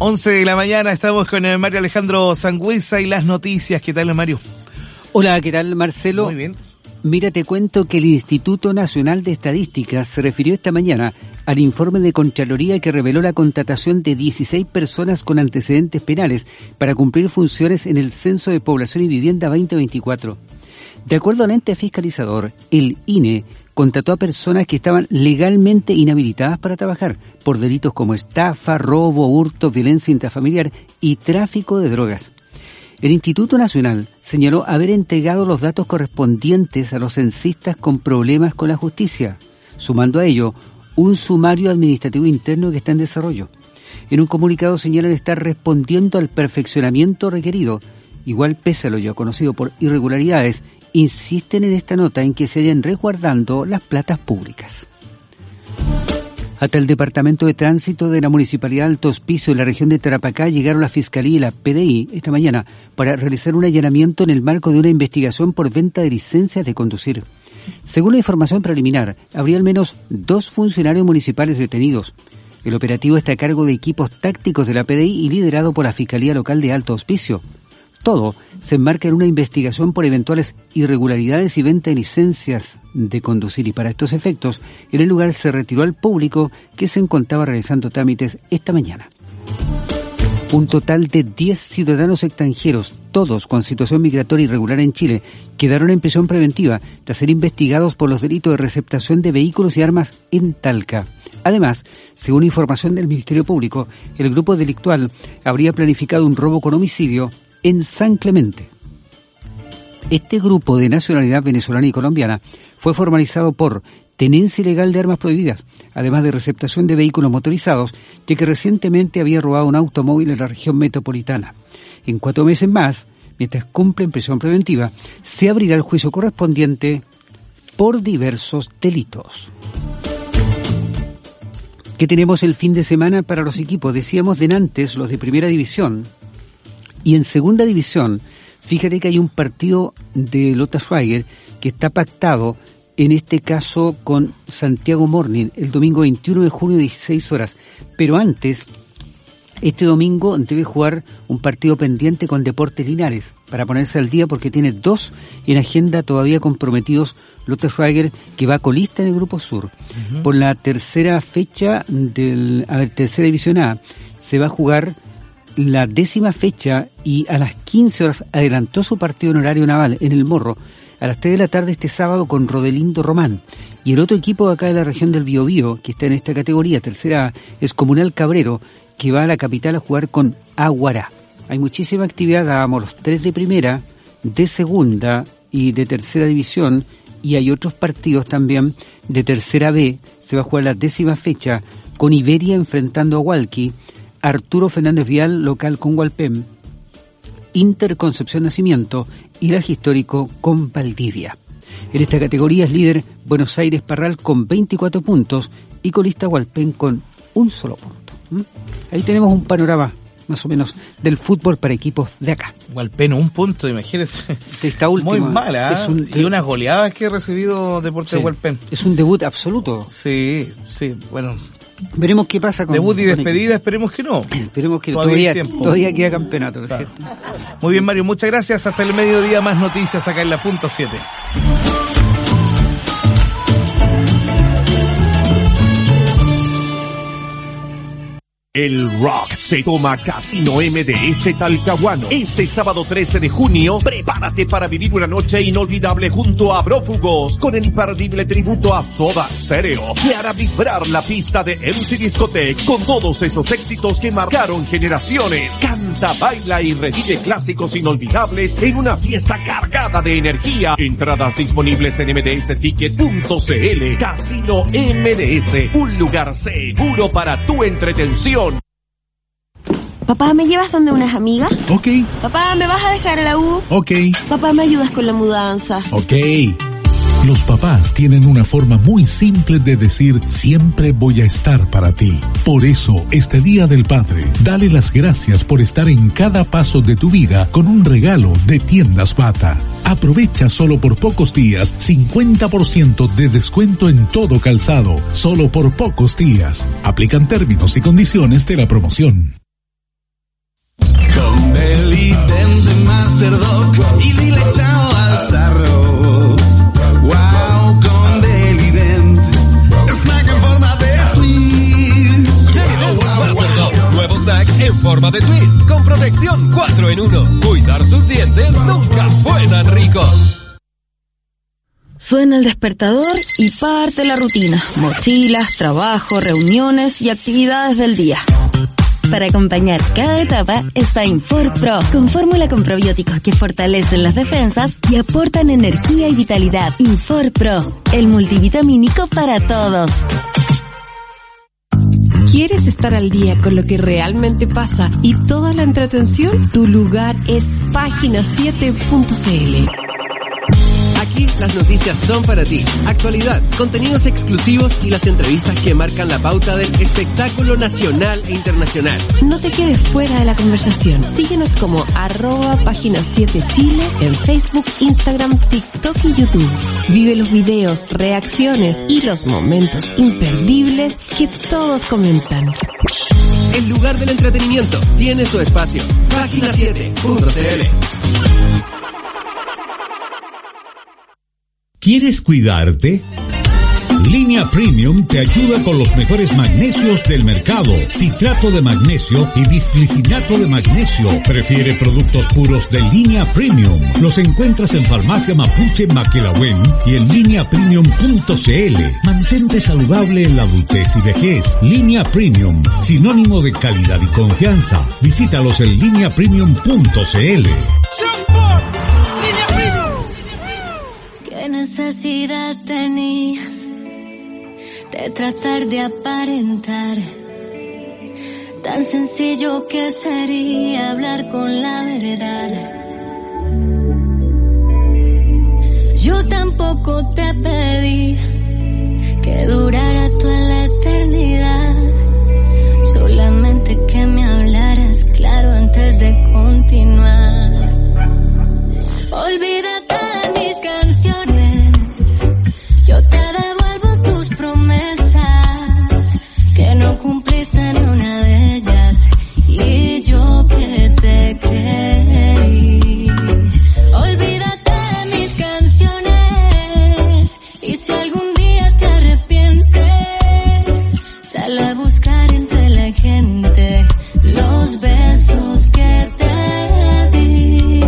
11 de la mañana, estamos con el Mario Alejandro Sangüesa y las noticias. ¿Qué tal, Mario? Hola, ¿qué tal, Marcelo? Muy bien. Mira, te cuento que el Instituto Nacional de Estadísticas se refirió esta mañana al informe de Contraloría que reveló la contratación de 16 personas con antecedentes penales para cumplir funciones en el Censo de Población y Vivienda 2024. De acuerdo al ente fiscalizador, el INE contrató a personas que estaban legalmente inhabilitadas para trabajar por delitos como estafa, robo, hurto, violencia intrafamiliar y tráfico de drogas. El Instituto Nacional señaló haber entregado los datos correspondientes a los censistas con problemas con la justicia, sumando a ello un sumario administrativo interno que está en desarrollo. En un comunicado señalan estar respondiendo al perfeccionamiento requerido. Igual, pese a lo ya conocido por irregularidades, insisten en esta nota en que se vayan resguardando las platas públicas. Hasta el Departamento de Tránsito de la Municipalidad de Alto Hospicio en la región de Tarapacá llegaron la Fiscalía y la PDI esta mañana para realizar un allanamiento en el marco de una investigación por venta de licencias de conducir. Según la información preliminar, habría al menos 2 funcionarios municipales detenidos. El operativo está a cargo de equipos tácticos de la PDI y liderado por la Fiscalía Local de Alto Hospicio. Todo se enmarca en una investigación por eventuales irregularidades y venta de licencias de conducir, y para estos efectos, en el lugar se retiró al público que se encontraba realizando trámites esta mañana. Un total de 10 ciudadanos extranjeros, todos con situación migratoria irregular en Chile, quedaron en prisión preventiva tras ser investigados por los delitos de receptación de vehículos y armas en Talca. Además, según información del Ministerio Público, el grupo delictual habría planificado un robo con homicidio en San Clemente. Este grupo de nacionalidad venezolana y colombiana fue formalizado por tenencia ilegal de armas prohibidas, además de receptación de vehículos motorizados, ya que recientemente había robado un automóvil en la región metropolitana. En 4 meses más, mientras cumplen prisión preventiva, se abrirá el juicio correspondiente por diversos delitos. ¿Qué tenemos el fin de semana para los equipos? Decíamos de Nantes, los de primera división. Y en segunda división, fíjate que hay un partido de Lota Schwager que está pactado, en este caso con Santiago Morning, el domingo 21 de junio, 16 horas. Pero antes, este domingo debe jugar un partido pendiente con Deportes Linares para ponerse al día, porque tiene 2 en agenda todavía comprometidos. Lota Schwager, que va colista en el Grupo Sur. Uh-huh. Por la tercera fecha tercera división A, se va a jugar la 10ª fecha y a las 15 horas adelantó su partido en horario naval en El Morro a las 3 de la tarde este sábado con Rodelindo Román. Y el otro equipo de acá de la región del Biobío, que está en esta categoría, tercera, es Comunal Cabrero, que va a la capital a jugar con Aguará. Hay muchísima actividad, dábamos los 3 de primera, de segunda y de tercera división, y hay otros partidos también de tercera B. Se va a jugar la 10ª fecha con Iberia enfrentando a Hualqui, Arturo Fernández Vial local con Hualpén, Inter Concepción Nacimiento y Laje Histórico con Valdivia. En esta categoría es líder Buenos Aires Parral con 24 puntos y colista Hualpén con un solo punto. Ahí tenemos un panorama más o menos del fútbol para equipos de acá. Hualpén 1 punto, imagínese. Esta última, muy mala, y unas goleadas que ha recibido Deportes de Hualpén. Es un debut absoluto. Sí, bueno. Veremos qué pasa con debut y despedida, esperemos que no. Esperemos que todavía queda campeonato, ¿no? Claro. Muy bien, Mario, muchas gracias. Hasta el mediodía, más noticias acá en la punto 7. El rock se toma Casino MDS Talcahuano. Este sábado 13 de junio, prepárate para vivir una noche inolvidable junto a Prófugos, con el imperdible tributo a Soda Stereo, que hará vibrar la pista de MC Discotech con todos esos éxitos que marcaron generaciones. Canta, baila y revive clásicos inolvidables en una fiesta cargada de energía. Entradas disponibles en mdsticket.cl. Casino MDS, un lugar seguro para tu entretención. Papá, ¿me llevas donde unas amigas? Ok. Papá, ¿me vas a dejar a la U? Ok. Papá, ¿me ayudas con la mudanza? Ok. Los papás tienen una forma muy simple de decir siempre voy a estar para ti. Por eso, este Día del Padre, dale las gracias por estar en cada paso de tu vida con un regalo de Tiendas Bata. Aprovecha solo por pocos días 50% de descuento en todo calzado, solo por pocos días. Aplican términos y condiciones de la promoción. con Belident de Masterdoc y dile chao al sarro. Wow, con Belident, snack en forma de twist. Belident Masterdoc, nuevo snack en forma de twist, con protección 4 en 1. Cuidar sus dientes nunca fue tan rico. Suena el despertador y parte la rutina. Mochilas, trabajo, reuniones y actividades del día. Para acompañar cada etapa está Infor Pro, con fórmula con probióticos que fortalecen las defensas y aportan energía y vitalidad. Infor Pro, el multivitamínico para todos. ¿Quieres estar al día con lo que realmente pasa y toda la entretención? Tu lugar es página7.cl. Aquí las noticias son para ti. Actualidad, contenidos exclusivos y las entrevistas que marcan la pauta del espectáculo nacional e internacional. No te quedes fuera de la conversación. Síguenos como @página7chile en Facebook, Instagram, TikTok y YouTube. Vive los videos, reacciones y los momentos imperdibles que todos comentan. El lugar del entretenimiento tiene su espacio. Página7.cl. ¿Quieres cuidarte? Línea Premium te ayuda con los mejores magnesios del mercado. Citrato de magnesio y bisglicinato de magnesio. Prefiere productos puros de Línea Premium. Los encuentras en Farmacia Mapuche Maquelahuen y en lineapremium.cl. Mantente saludable en la adultez y vejez. Línea Premium, sinónimo de calidad y confianza. Visítalos en lineapremium.cl. ¿Qué necesidad tenías de tratar de aparentar? Tan sencillo que sería hablar con la verdad. Yo tampoco te pedí que durara toda la eternidad. Solamente que me hablaras claro antes de continuar. Olvídate de mis canciones, yo te devuelvo tus promesas, que no cumpliste ni una de ellas, y yo que te creí. Olvídate de mis canciones, y si algún día te arrepientes, sal a buscar entre la gente los besos que te di.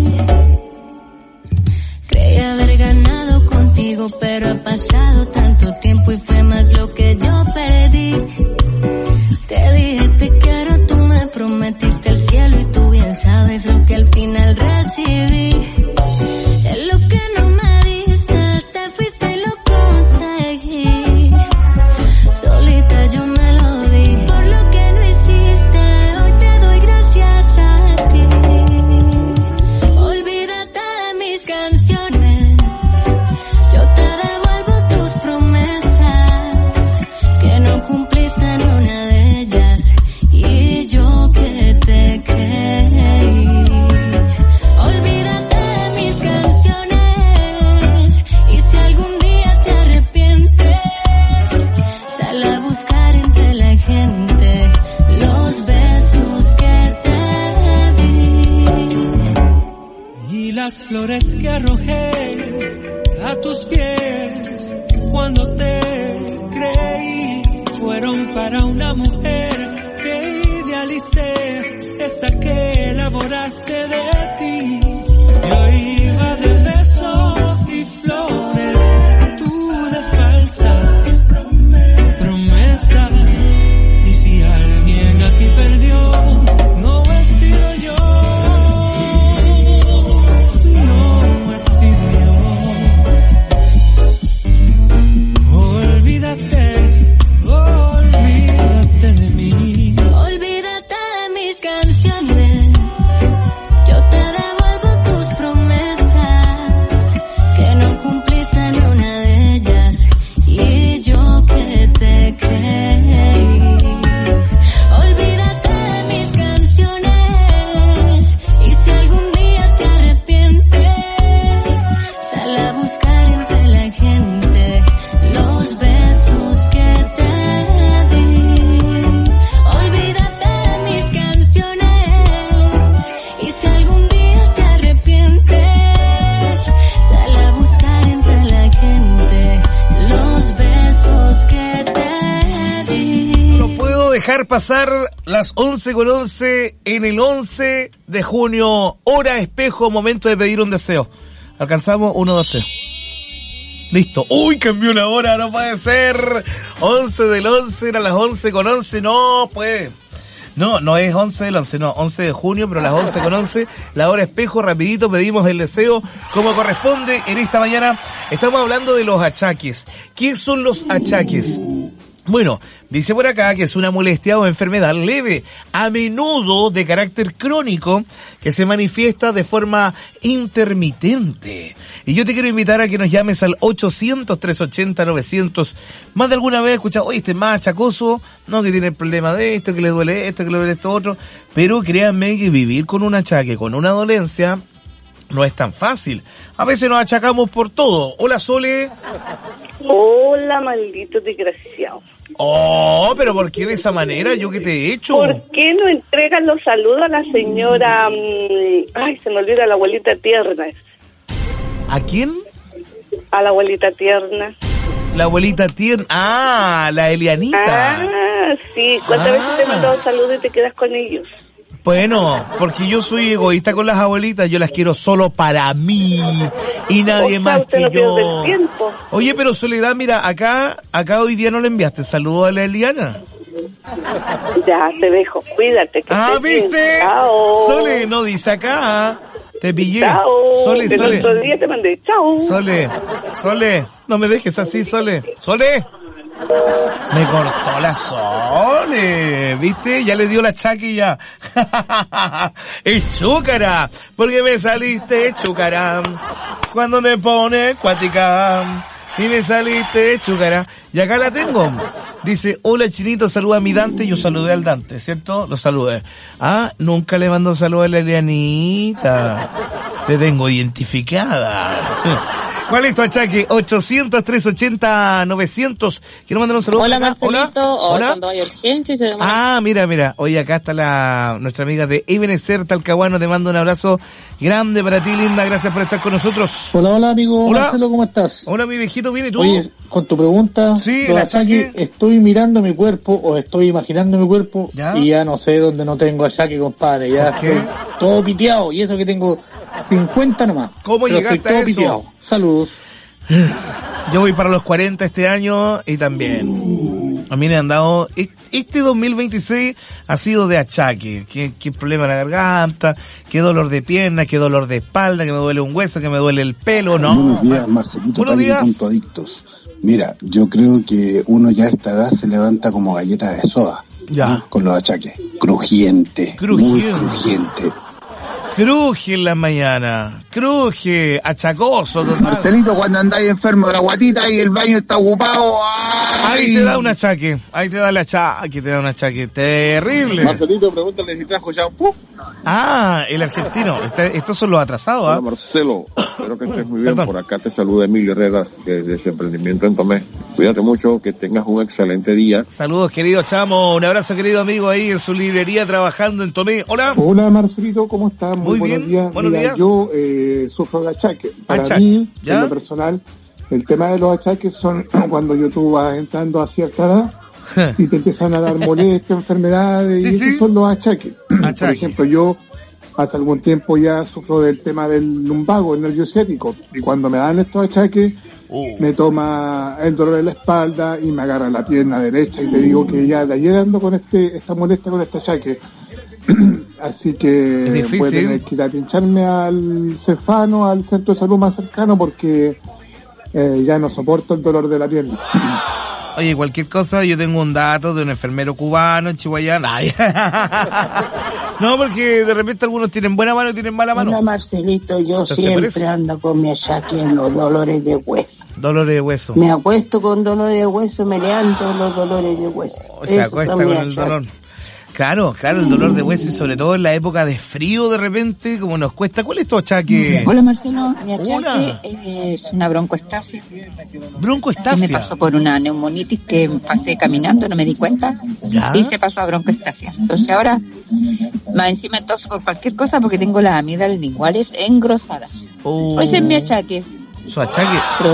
Creí haber ganado contigo, pero ha pasado tanto tiempo y fue más lo que yo perdí. Te dije te quiero, tú me prometiste el cielo y tú bien sabes lo que al final recibí. Es lo que no me diste, te fuiste y lo conseguí. Solita yo me lo di, por lo que no hiciste, hoy te doy gracias a ti. Olvídate de mis canciones, yo te devuelvo tus promesas, que no cumpliste ni una de ellas, y yo que te creí. Olvídate de mis canciones, y si algún día te arrepientes, sal a buscar entre la gente los besos que te di. Y las flores que arrojé a tus pies cuando te creí fueron para una mujer que idealicé, esa que elaboraste de ti. Yo iba de besos y flores, tú de falsas promesas. Y si alguien aquí perdió, no he sido yo. No he sido yo. Olvídate de mí. Olvídate de mis canciones, yo te devuelvo tus promesas, dejar pasar las 11:11 en el 11 de junio. Hora espejo, momento de pedir un deseo. Alcanzamos 1, 2, 3. Listo. Uy, cambió una hora, no puede ser. 11 del 11, era las 11:11. No puede. No es 11 del 11, no, 11 de junio, pero a las 11:11, la hora espejo, rapidito pedimos el deseo como corresponde. En esta mañana estamos hablando de los achaques. ¿Qué son los achaques? Bueno, dice por acá que es una molestia o enfermedad leve, a menudo de carácter crónico, que se manifiesta de forma intermitente. Y yo te quiero invitar a que nos llames al 800-380-900. Más de alguna vez he escuchado, oye, este es más achacoso, no, que tiene el problema de esto, que le duele esto, que le duele esto otro. Pero créanme que vivir con un achaque, con una dolencia, no es tan fácil. A veces nos achacamos por todo. Hola, Sole. Hola, maldito desgraciado. Oh, pero ¿por qué de esa manera? ¿Yo qué te he hecho? ¿Por qué no entregan los saludos a la señora... ay, se me olvida, la abuelita tierna? ¿A quién? A la abuelita tierna. La abuelita tierna. Ah, la Elianita. Ah, sí. ¿Cuántas veces te he mandado saludos y te quedas con ellos? Bueno, porque yo soy egoísta con las abuelitas, yo las quiero solo para mí y nadie más que yo. El tiempo. Oye, pero Soledad, mira, acá hoy día no le enviaste saludos a la Eliana. Ya, te dejo, cuídate. Que ¿viste? Chao. Sole, no dice acá, te pillé. Chao. Sole. El otro día te mandé, chao. Sole, no me dejes así, Sole. Me cortó la Sole, ¿viste? Ya le dio la chaque y ya. Es chúcara, porque me saliste chúcara. Cuando te pones cuática y me saliste chúcara. Y acá la tengo. Dice, hola Chinito, saluda a mi Dante. Yo saludé al Dante, ¿cierto? Lo saludé. Ah, nunca le mando saludos a la Elianita. Te tengo identificada. ¿Cuál es tu achaque? 800-380-900. Quiero mandar un saludo. Hola, Marcelito. Hola. Cuando hay urgencia y se demora. Ah, mira. Oye, acá está nuestra amiga de Ebenezer Talcahuano. Te mando un abrazo grande para ti, linda. Gracias por estar con nosotros. Hola, amigo. Hola. Marcelo, ¿cómo estás? Hola, mi viejito. ¿Viene tú? Oye, con tu pregunta, sí, los achaques, estoy mirando mi cuerpo o estoy imaginando mi cuerpo y ya no sé dónde no tengo achaque, compadre. Ya estoy todo piteado y eso que tengo 50 nomás. ¿Cómo llegaste a eso? Piteado. Saludos. Yo voy para los 40 este año y también a mí me han dado, este 2026 ha sido de achaque, que problema en la garganta, que dolor de pierna, que dolor de espalda, que me duele un hueso, que me duele el pelo, ¿no? Buenos días, Marcelito. Buenos días. Punto adictos. Mira, yo creo que uno ya a esta edad se levanta como galleta de soda. Ya. Con los achaques. Crujiente. Muy crujiente. Cruje en la mañana, cruje, achacoso, total. Marcelito, cuando andáis enfermo de la guatita y el baño está ocupado, ¡ay! Ahí te da un achaque, te da un achaque terrible. Marcelito, pregúntale si trajo shampoo. Ah, el argentino, estos son los atrasados, ¿ah? Hola, Marcelo, espero que estés muy bien. Por acá te saluda Emilio Herrera, desde su emprendimiento en Tomé. Cuídate mucho, que tengas un excelente día. Saludos, querido Chamo, un abrazo, querido amigo, ahí en su librería trabajando en Tomé. Hola. Hola, Marcelito, ¿cómo estás? Muy bien, buenos días. Yo sufro de achaque. Para mí, en lo personal, el tema de los achaques son cuando tú vas entrando a cierta edad y te empiezan a dar molestias, enfermedades, y esos son los achaques. Por ejemplo, yo hace algún tiempo ya sufro del tema del lumbago, el nervio ciático, y cuando me dan estos achaques, me toma el dolor de la espalda y me agarra la pierna derecha, y te digo que ya de ayer ando con esta molestia, con este achaque. Así que voy a tener que ir a pincharme al Cefano, al centro de salud más cercano, porque ya no soporto el dolor de la pierna. Oye, cualquier cosa, yo tengo un dato de un enfermero cubano en Chihuahua. No, porque de repente algunos tienen buena mano y tienen mala mano. Hola, Marcelito, yo siempre ando con mi achaque en los dolores de hueso. Dolores de hueso. Me acuesto con dolores de hueso, me levanto los dolores de hueso. Se acuesta con el dolor. Claro, el dolor de hueso, y sobre todo en la época de frío de repente, como nos cuesta. ¿Cuál es tu achaque? Hola, Marcelo, mi achaque es una broncoestasia. ¿Broncoestasia? Me pasó por una neumonitis que pasé caminando, no me di cuenta, y se pasó a broncoestasia. Entonces ahora, más encima entonces por cualquier cosa, porque tengo las amígdalas linguales engrosadas. Ese es mi achaque. ¿Su achaque? Pero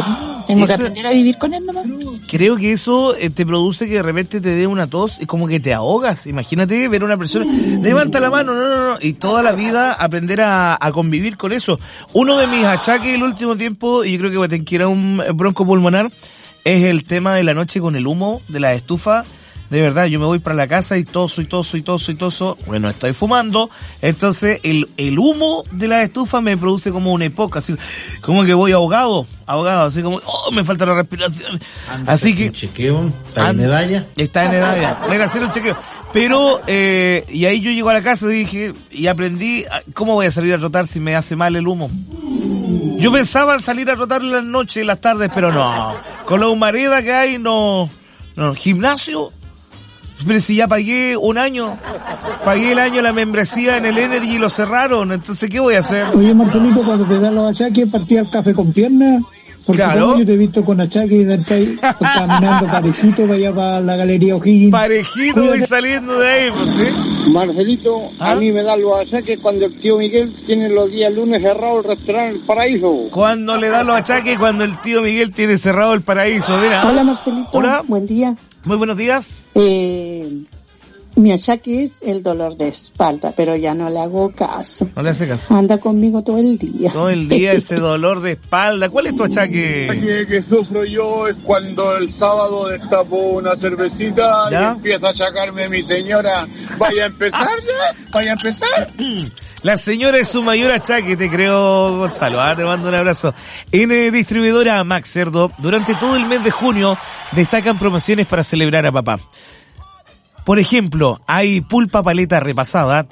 Tengo que aprender a vivir con él nomás. Creo que eso te produce que de repente te dé una tos y como que te ahogas. Imagínate ver a una persona, levanta la mano, no, y toda la vida aprender a convivir con eso. Uno de mis achaques el último tiempo, y yo creo que tengo que ir a un bronco pulmonar, es el tema de la noche con el humo de la estufa. De verdad, yo me voy para la casa y toso. Bueno, estoy fumando. Entonces, el humo de la estufa me produce como una época, así como que voy ahogado, así como, me falta la respiración. Así que... chequeo, ¿está en medalla? Está en medalla. Voy a hacer un chequeo. Pero, y ahí yo llego a la casa y dije, y aprendí, ¿cómo voy a salir a trotar si me hace mal el humo? Yo pensaba salir a trotar en las noches y las tardes, pero no. Con la humareda que hay, no. Gimnasio. Pero si ya pagué un año, pagué el año la membresía en el Energy y lo cerraron, entonces ¿qué voy a hacer? Oye, Marcelito, cuando te dan los achaques, partía el café con piernas, porque claro. Como yo te he visto con achaques y estás caminando parejito para allá para la Galería O'Higgins. Parejito voy saliendo de ahí, pues sí. Marcelito, a mí me dan los achaques cuando el tío Miguel tiene los días lunes cerrado el restaurante El Paraíso. Cuando le dan los achaques, cuando el tío Miguel tiene cerrado El Paraíso, mira. Hola, Marcelito. Hola. Buen día. Muy buenos días. Mi achaque es el dolor de espalda, pero ya no le hago caso. No le hace caso. Anda conmigo todo el día. Todo el día ese dolor de espalda. ¿Cuál es tu achaque? El achaque que sufro yo es cuando el sábado destapo una cervecita ¿ya? Y empieza a achacarme mi señora. ¿Vaya a empezar ya? ¿Vaya a empezar? La señora es su mayor achaque, te creo, Gonzalo. Te mando un abrazo. En distribuidora Max Cerdo, durante todo el mes de junio, destacan promociones para celebrar a papá. Por ejemplo, hay pulpa paleta repasada,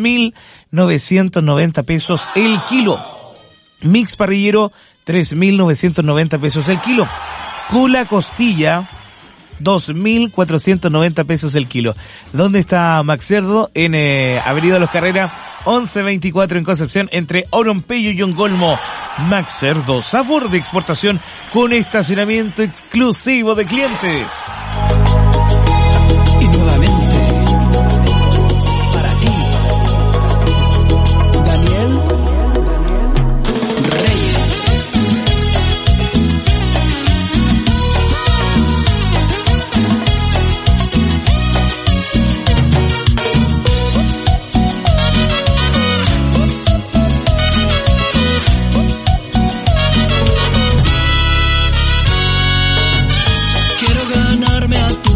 3.990 pesos el kilo. Mix parrillero, 3.990 pesos el kilo. Cula costilla, 2.490 pesos el kilo. ¿Dónde está Max Cerdo? En Avenida Los Carreras, 1124 en Concepción, entre Orompeyo y Ongolmo. Max Cerdo, sabor de exportación con estacionamiento exclusivo de clientes. Y nuevamente, para ti, Daniel Reyes. Quiero ganarme a tu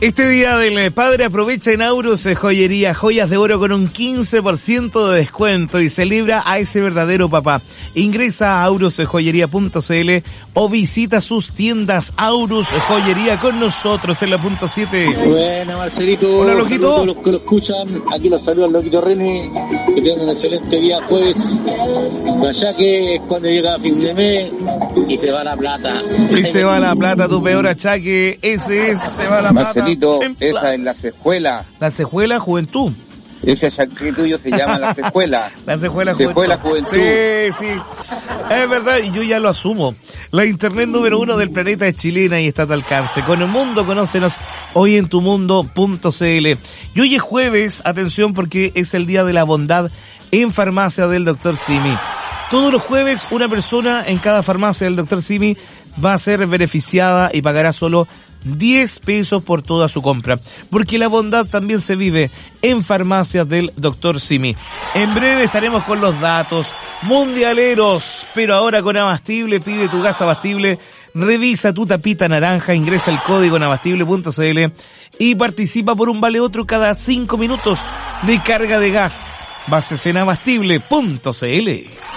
Este día del padre aprovecha en Aurus Joyería, joyas de oro con un 15% de descuento y celebra a ese verdadero papá. Ingresa a aurusjoyería.cl o visita sus tiendas. Aurus Joyería con nosotros en la punto 7. Buena, Marcelito. Hola, Loquito. A todos los que lo escuchan, aquí los saluda el Loquito René. Que tengan un excelente día jueves. Allá que es cuando llega a fin de mes y se va la plata. Y se va la plata, tu peor achaque. Ese es, se va la plata. Esa es la cejuela. La cejuela juventud. Ese achaque tuyo se llama la cejuela. La cejuela juventud. Sí. Es verdad, y yo ya lo asumo. La internet número 1 del planeta es chilena y está a tu alcance. Con el mundo, conócenos hoy en tumundo.cl. Y hoy es jueves, atención, porque es el día de la bondad en farmacia del Dr. Simi. Todos los jueves, una persona en cada farmacia del Dr. Simi va a ser beneficiada y pagará solo 10 pesos por toda su compra, porque la bondad también se vive en farmacias del Dr. Simi. En breve estaremos con los datos mundialeros, pero ahora con Abastible. Pide tu gas Abastible, revisa tu tapita naranja, ingresa el código en abastible.cl y participa por un vale otro cada 5 minutos de carga de gas. Bases en abastible.cl.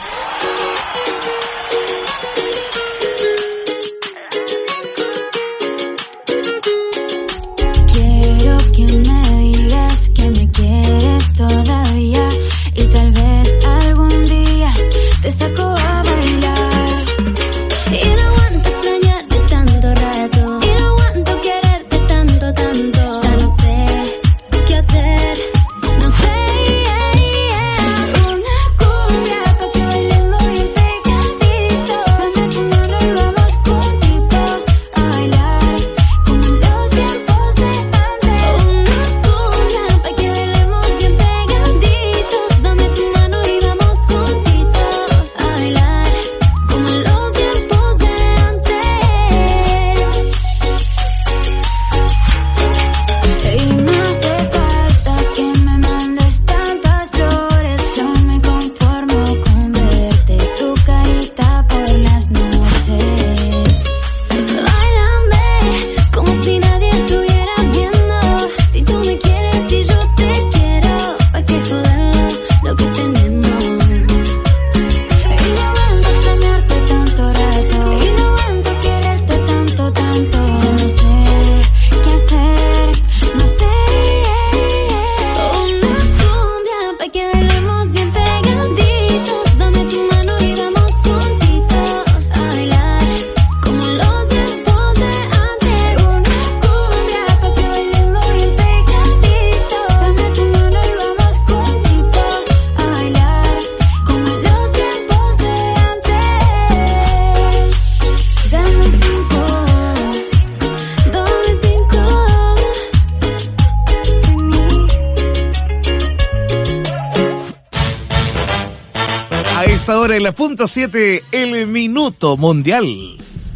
Todavía, y tal vez algún día te saco a bailar. Y no aguanto extrañarte tanto rato, y no aguanto quererte tanto, tanto. Ya no sé qué hacer, no sé. Una cumbia pa' que bailemos bien pegadito. Dame tu mano y vamos juntitos a bailar como en los tiempos de antes. Una cumbia pa' que bailemos bien pegaditos, dame tu mano y vamos juntitos a bailar como en los tiempos de antes. Y no hace falta que me mandes tantas flores, yo me conformo con verte tu carita por las noches. Báilame como si nadie estuviera viendo, si tú me quieres y yo te quiero, pa' que joder lo que tenemos. Y no aguanto extrañarte tanto rato, y no aguanto quererte tanto, tanto. Yo no sé qué hacer, no sé. Una cumbia pa' que bailemos bien pegaditos, dame tu mano y vamos juntitos a bailar como en los tiempos de antes. Una cumbia pa' que bailemos bien pegaditos, dame tu mano y vamos juntitos a bailar como en los tiempos de antes. Dame 5, dame 5 de mí. A esta hora en la punto 7, el minuto mundial.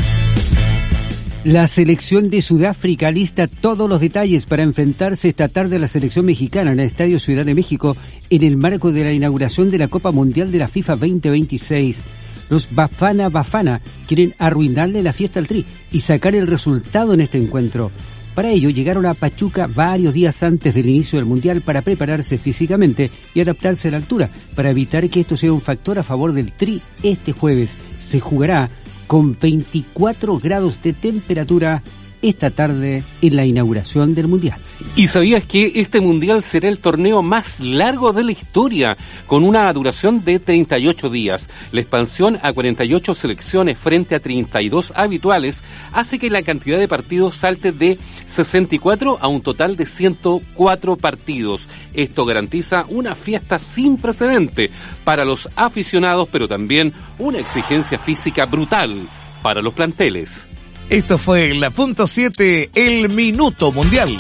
La selección de Sudáfrica lista todos los detalles para enfrentarse esta tarde a la selección mexicana en el Estadio Ciudad de México en el marco de la inauguración de la Copa Mundial de la FIFA 2026. Los Bafana Bafana quieren arruinarle la fiesta al Tri y sacar el resultado en este encuentro. Para ello llegaron a Pachuca varios días antes del inicio del Mundial para prepararse físicamente y adaptarse a la altura, para evitar que esto sea un factor a favor del Tri. Este jueves se jugará con 24 grados de temperatura esta tarde en la inauguración del Mundial. ¿Y sabías que este Mundial será el torneo más largo de la historia, con una duración de 38 días? La expansión a 48 selecciones frente a 32 habituales hace que la cantidad de partidos salte de 64 a un total de 104 partidos. Esto garantiza una fiesta sin precedente para los aficionados, pero también una exigencia física brutal para los planteles. Esto fue la punto 7, el minuto mundial.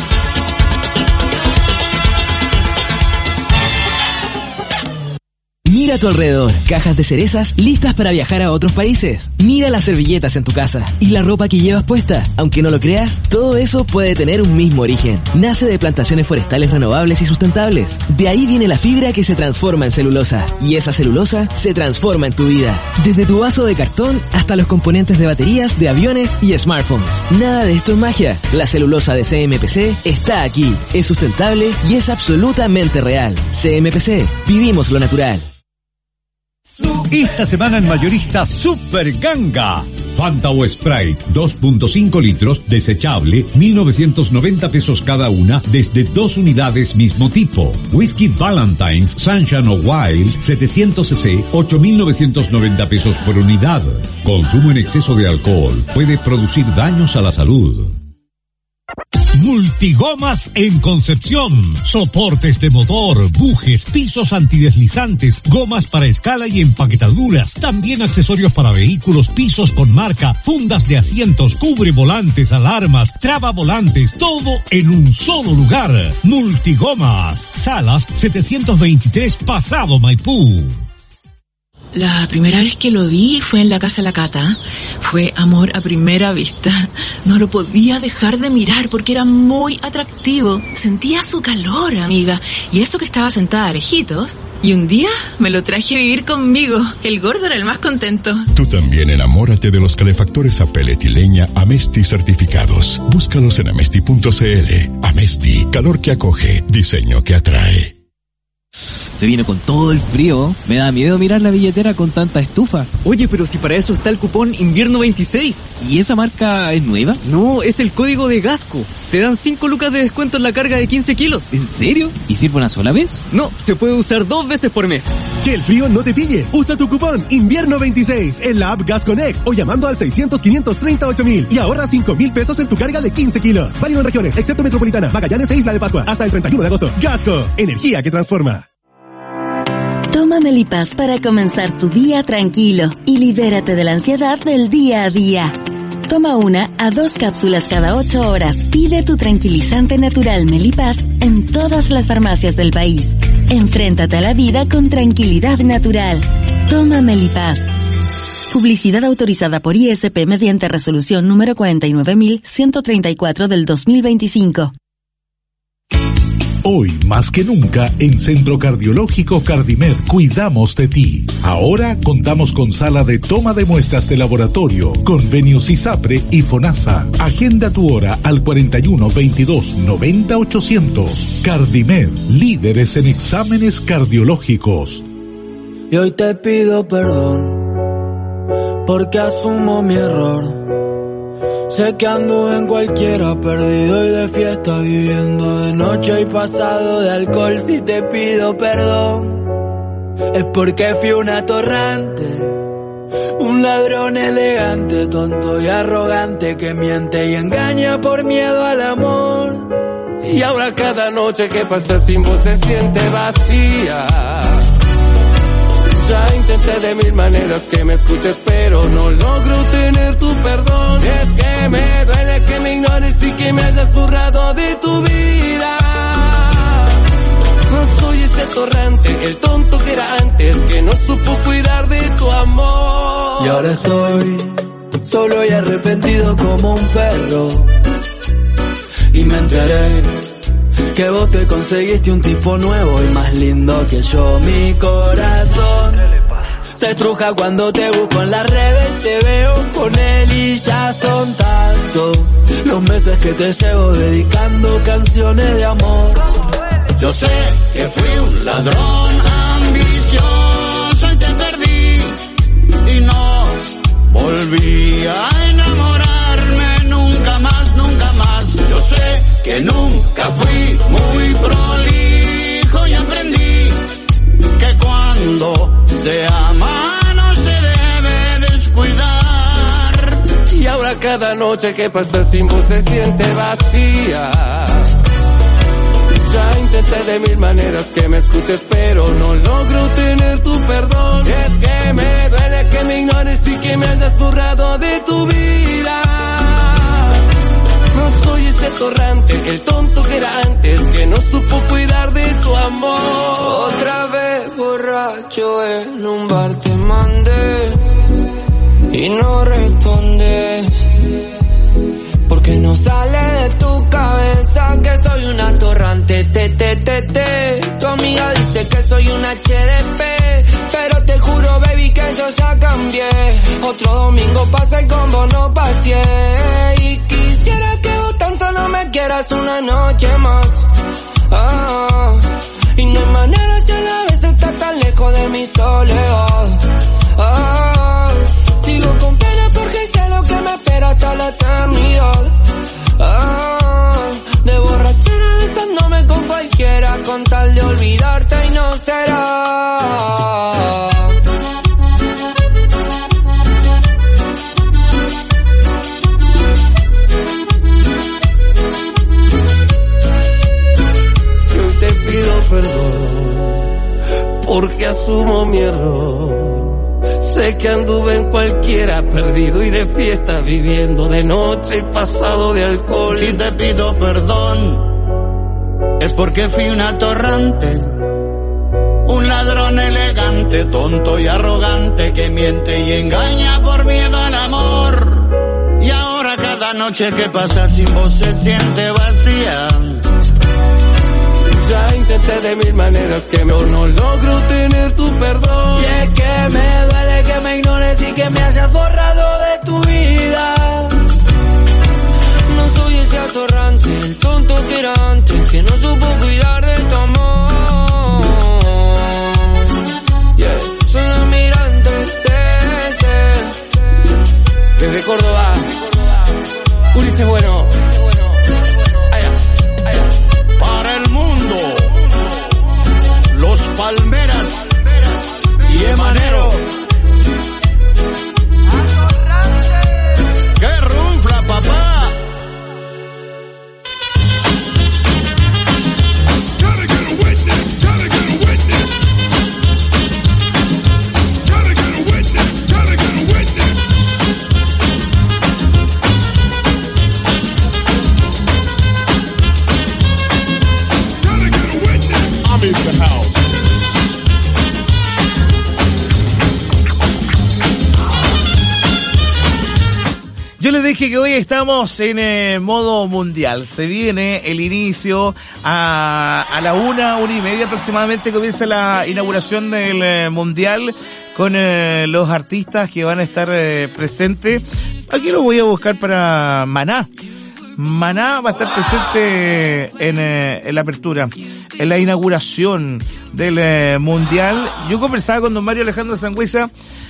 Mira a tu alrededor, cajas de cerezas listas para viajar a otros países. Mira las servilletas en tu casa y la ropa que llevas puesta. Aunque no lo creas, todo eso puede tener un mismo origen. Nace de plantaciones forestales renovables y sustentables. De ahí viene la fibra que se transforma en celulosa. Y esa celulosa se transforma en tu vida. Desde tu vaso de cartón hasta los componentes de baterías, de aviones y smartphones. Nada de esto es magia. La celulosa de CMPC está aquí. Es sustentable y es absolutamente real. CMPC. Vivimos lo natural. Esta semana en Mayorista Super Ganga. Fanta o Sprite, 2.5 litros, desechable, 1.990 pesos cada una, desde 2 unidades mismo tipo. Whisky Valentine's, Sunshine o Wild, 700 cc, 8.990 pesos por unidad. Consumo en exceso de alcohol puede producir daños a la salud. Multigomas en Concepción. Soportes de motor, bujes, pisos antideslizantes, gomas para escala y empaquetaduras. También accesorios para vehículos, pisos con marca, fundas de asientos, cubre volantes, alarmas, traba volantes, todo en un solo lugar. Multigomas. Salas 723 Pasado Maipú. La primera vez que lo vi fue en la casa de la Cata. Fue amor a primera vista. No lo podía dejar de mirar porque era muy atractivo. Sentía su calor, amiga. Y eso que estaba sentada a lejitos. Y un día me lo traje a vivir conmigo. El gordo era el más contento. Tú también enamórate de los calefactores a pellet y leña Amesti certificados. Búscalos en amesti.cl. Amesti, calor que acoge, diseño que atrae. Se vino con todo el frío. Me da miedo mirar la billetera con tanta estufa. Oye, pero si para eso está el cupón Invierno 26. ¿Y esa marca es nueva? No, es el código de Gasco. Te dan 5 lucas de descuento en la carga de 15 kilos. ¿En serio? ¿Y sirve una sola vez? No, se puede usar 2 veces por mes. Que el frío no te pille. Usa tu cupón Invierno 26 en la app Gas Connect o llamando al 600-538-000 y ahorra 5,000 pesos en tu carga de 15 kilos. Válido en regiones, excepto Metropolitana, Magallanes e Isla de Pascua, hasta el 31 de agosto. Gasco, energía que transforma. Toma Melipaz para comenzar tu día tranquilo y libérate de la ansiedad del día a día. Toma 1 a 2 cápsulas cada 8 horas. Pide tu tranquilizante natural Melipaz en todas las farmacias del país. Enfréntate a la vida con tranquilidad natural. Toma Melipaz. Publicidad autorizada por ISP mediante resolución número 49.134 del 2025. Hoy, más que nunca, en Centro Cardiológico Cardimed cuidamos de ti. Ahora contamos con sala de toma de muestras de laboratorio, convenios ISAPRE y FONASA. Agenda tu hora al 41 22 90 800. Cardimed, líderes en exámenes cardiológicos. Y hoy te pido perdón, porque asumo mi error. Sé que ando en cualquiera, perdido y de fiesta, viviendo de noche y pasado de alcohol. Si te pido perdón, es porque fui un atorrante, un ladrón elegante, tonto y arrogante, que miente y engaña por miedo al amor. Y ahora cada noche que pasa sin vos se siente vacía. Ya intenté de 1000 maneras que me escuches, pero no logro tener tu perdón. Es que me duele que me ignores y que me hayas borrado de tu vida. No soy ese torrante, el tonto que era antes, que no supo cuidar de tu amor. Y ahora estoy solo y arrepentido como un perro. Y me enteré que vos te conseguiste un tipo nuevo y más lindo que yo. Mi corazón se estruja cuando te busco en las redes, te veo con él y ya son tantos los meses que te llevo dedicando canciones de amor. Yo sé que fui un ladrón ambicioso y te perdí y no volví a enamorarme nunca más, nunca más. Yo sé que nunca fui muy prolijo y aprendí que cuando se ama no se debe descuidar. Y ahora cada noche que pasa sin vos se siente vacía. Ya intenté de 1000 maneras que me escuches, pero no logro tener tu perdón. Es que me duele que me ignores y que me hayas borrado de tu vida. No soy ese torrante, el tonto que era antes, que no supo cuidar de tu amor. Otra vez borracho en un bar te mandé y no respondes, porque no sale de tu cabeza que soy un atorrante. Tu amiga dice que soy un HDP, pero te juro, baby, que yo ya cambié. Otro domingo pasa y con vos no pasé. Y quisiera que vos tan solo me quieras una noche más. Y no hay manera si a la vez estás tan lejos de mi soledad. Sigo con pena porque sé lo que me espera hasta la eternidad. De borrachera besándome con cualquiera con tal de olvidarte y no será. Si hoy te pido perdón porque asumo mi error. Sé que anduve en cualquiera, perdido y de fiesta, viviendo de noche y pasado de alcohol. Si te pido perdón, es porque fui un atorrante, un ladrón elegante, tonto y arrogante, que miente y engaña por miedo al amor. Y ahora cada noche que pasa sin vos se siente vacía. Ya intenté de mil maneras que no logro tener tu perdón. Y es que me duele que me ignores y que me hayas borrado de tu vida. No soy ese atorrante, el tonto que era antes, que no supo cuidar de tu amor. Yeah. Soy un almirante desde Córdoba, Ulises Bueno. Para el mundo, Los Palmeras y Emanero. ¡Qué runfla, papá! Yo les dije que hoy estamos en modo mundial. Se viene el inicio a la 1:30 aproximadamente, comienza la inauguración del mundial con los artistas que van a estar presentes. Aquí lo voy a buscar para Maná. Maná va a estar presente en la apertura, en la inauguración del mundial. Yo conversaba con don Mario Alejandro Sangüesa.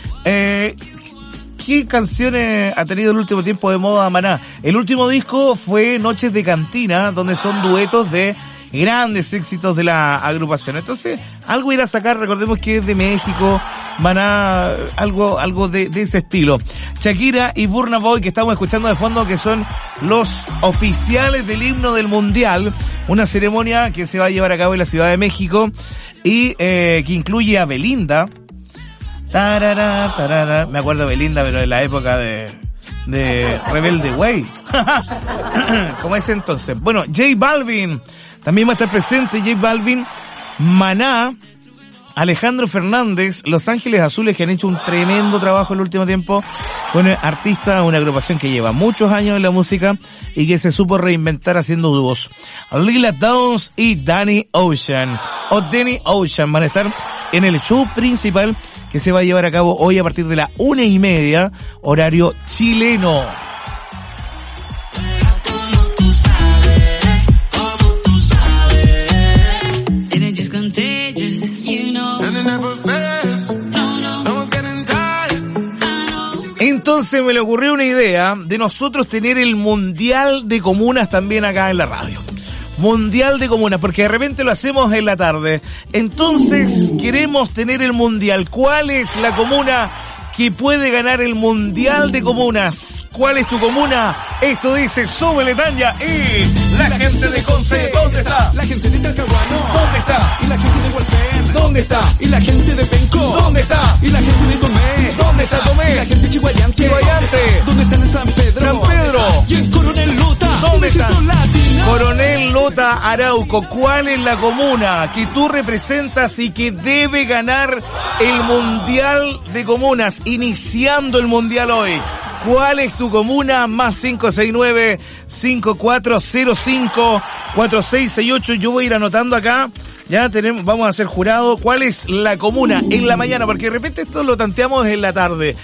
¿Qué canciones ha tenido el último tiempo de moda Maná? El último disco fue Noches de Cantina, donde son duetos de grandes éxitos de la agrupación. Entonces, algo irá a sacar, recordemos que es de México, Maná, algo de ese estilo. Shakira y Burna Boy, que estamos escuchando de fondo, que son los oficiales del himno del Mundial, una ceremonia que se va a llevar a cabo en la Ciudad de México y que incluye a Belinda. Tarara, tarara. Me acuerdo de Belinda, pero en la época de Rebelde Way. Como es entonces. Bueno, J Balvin también va a estar presente. J Balvin, Maná, Alejandro Fernández, Los Ángeles Azules, que han hecho un tremendo trabajo en el último tiempo con artistas, una agrupación que lleva muchos años en la música y que se supo reinventar haciendo dúos. Lila Downs y Danny Ocean, o Danny Ocean, van a estar en el show principal que se va a llevar a cabo hoy a partir de la 1:30, horario chileno. Entonces me le ocurrió una idea de nosotros tener el Mundial de Comunas también acá en la radio. Mundial de Comunas, porque de repente lo hacemos en la tarde. Entonces queremos tener el Mundial. ¿Cuál es la comuna que puede ganar el Mundial de Comunas? ¿Cuál es tu comuna? Esto dice Súbele Tanya. Y la gente de Conce, ¿dónde está? La gente de Talcahuano, ¿dónde está? Y la gente de Hualpén, ¿dónde está? Y la gente de Penco, ¿dónde está? Y la gente de Tomé, ¿dónde está Tomé? Y la gente de Chihuayante, ¿dónde están en San Pedro? San Pedro. Y en Coronel Lota, ¿dónde está? Coronel Lota. Lota Arauco, ¿cuál es la comuna que tú representas y que debe ganar el Mundial de Comunas, iniciando el Mundial hoy? ¿Cuál es tu comuna? Más 569-5405-4668. Yo voy a ir anotando acá. Ya vamos a hacer jurado. ¿Cuál es la comuna en la mañana? Porque de repente esto lo tanteamos en la tarde.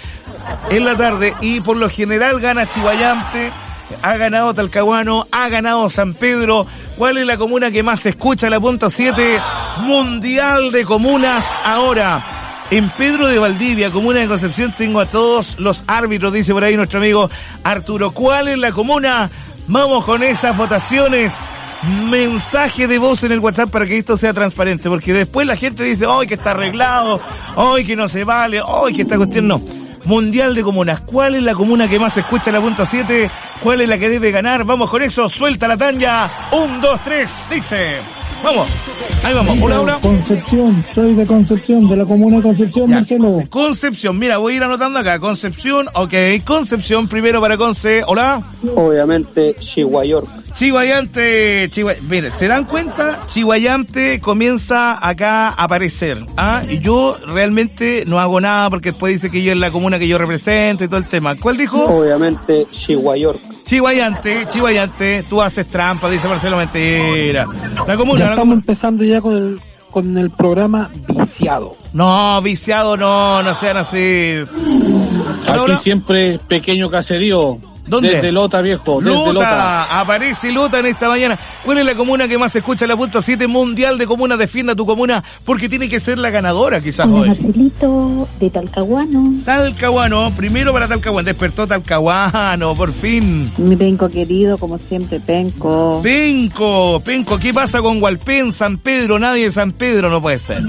Y por lo general gana Chiguayante, ha ganado Talcahuano, ha ganado San Pedro. ¿Cuál es la comuna que más se escucha? La punta 7, Mundial de Comunas ahora. En Pedro de Valdivia, comuna de Concepción, tengo a todos los árbitros, dice por ahí nuestro amigo Arturo. ¿Cuál es la comuna? Vamos con esas votaciones. Mensaje de voz en el WhatsApp para que esto sea transparente, porque después la gente dice, ¡ay, que está arreglado! ¡Ay, que no se vale! ¡Ay, que esta cuestión no! Mundial de Comunas. ¿Cuál es la comuna que más se escucha en la punta 7? ¿Cuál es la que debe ganar? Vamos con eso. Suelta la tanja. 1, 2, 3. Dice. Vamos. Ahí vamos. Hola, hola. Concepción. Soy de Concepción, de la comuna de Concepción, ya. Marcelo. Concepción. Mira, voy a ir anotando acá. Concepción. Ok. Concepción primero para Conce. Hola. Obviamente, Chihuahua. Chiguayante, mire, ¿se dan cuenta? Chiguayante comienza acá a aparecer, y yo realmente no hago nada porque después dice que yo es la comuna que yo represento y todo el tema. ¿Cuál dijo? Obviamente, Chihuahua. Chiguayante, tú haces trampa, dice Marcelo, mentira. La comuna, ya estamos empezando ya con el programa viciado. No, viciado no sean así. Aquí siempre pequeño caserío. ¿Dónde? Desde Lota, viejo. Lota. Lota. Aparece Lota en esta mañana. ¿Cuál es la comuna que más se escucha en la punta 7? Mundial de Comunas. Defienda tu comuna porque tiene que ser la ganadora quizás hoy. Marcelito, de Talcahuano. Talcahuano, primero para Talcahuano. Despertó Talcahuano, por fin. Mi penco querido, como siempre, penco. Penco. ¿Qué pasa con Hualpén, San Pedro? Nadie de San Pedro no puede ser.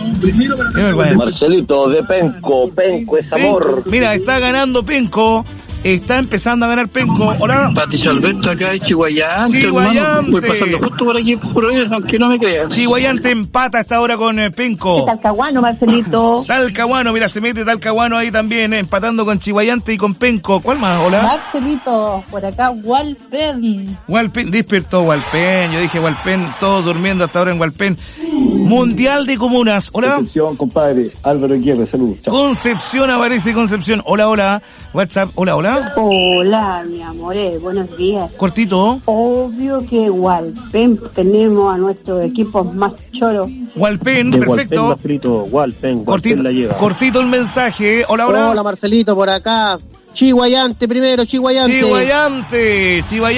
Marcelito, de Penco es amor. Mira, está ganando Penco. Está empezando a ganar Penco. Hola. Patricio Alberto acá de Chiguayante. Chiguayante. Voy pasando justo por aquí, por hoy, aunque no me crean. Chiguayante empata hasta ahora con Penco. Talcahuano, Marcelito. Talcahuano, mira, se mete Talcahuano ahí también, empatando con Chiguayante y con Penco. ¿Cuál más? Hola. Marcelito, por acá, Hualpén. Despertó Hualpén. Yo dije Hualpén, todos durmiendo hasta ahora en Hualpén. Mundial de Comunas. Hola. Concepción, compadre. Álvaro Aguirre, salud. Chao. Concepción, aparece Concepción. Hola. WhatsApp, hola. Hola, mi amor, buenos días. Cortito. Obvio que Hualpén tenemos a nuestros equipos más choros. Hualpén, perfecto. Hualpén cortito, la lleva. Cortito el mensaje. Hola. Hola, Marcelito, por acá. Chiguayante primero, Chiguayante.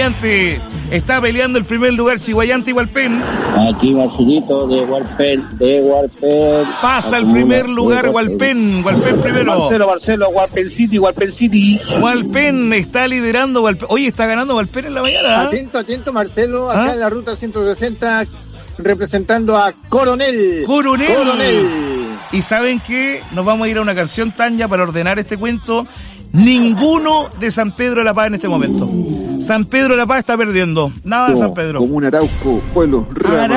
Está peleando el primer lugar Chiguayante y Hualpén. Aquí Marcelito de Hualpén. Pasa el primer lugar Hualpén primero. Marcelo, Hualpén City. Hualpén está liderando Oye, está ganando Hualpén en la mañana. Atento Marcelo, acá en la ruta 160 representando a Coronel. Y ¿saben qué? Nos vamos a ir a una canción, Tanya, para ordenar este cuento. Ninguno de San Pedro de la Paz en este momento. San Pedro de la Paz está perdiendo. Nada de San Pedro. Como un Arauco, pueblo.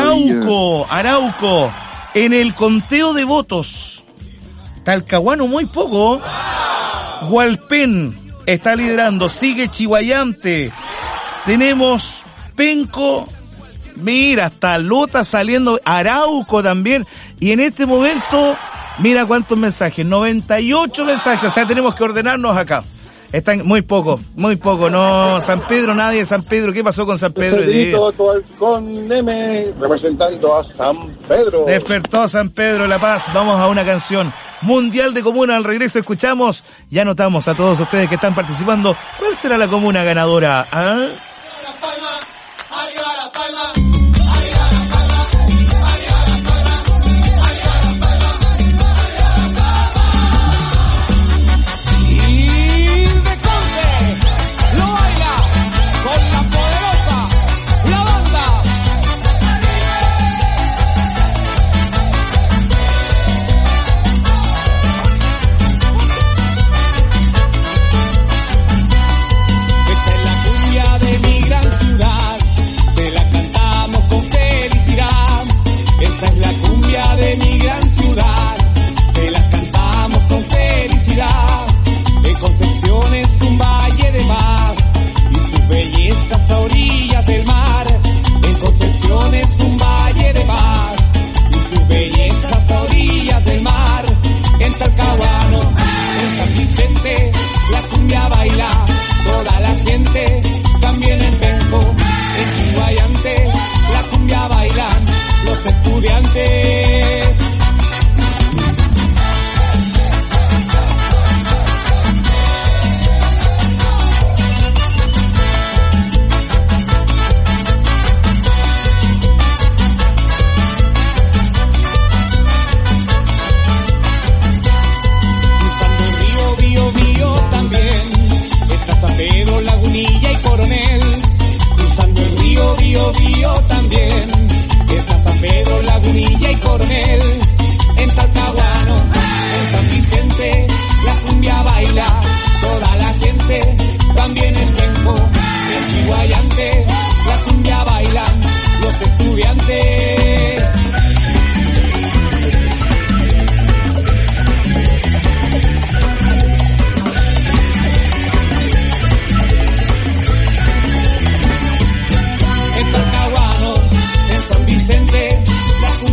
Arauco. En el conteo de votos. Talcahuano muy poco. Hualpén está liderando. Sigue Chiguayante. Tenemos Penco. Mira, hasta Lota saliendo. Arauco también. Y en este momento... Mira cuántos mensajes, 98 mensajes, o sea, tenemos que ordenarnos acá. Están muy poco, no, San Pedro, nadie de San Pedro, ¿qué pasó con San Pedro? Con M, representando a San Pedro. Despertó San Pedro de la Paz, vamos a una canción. Mundial de Comuna, al regreso escuchamos, ya notamos a todos ustedes que están participando, ¿cuál será la comuna ganadora? De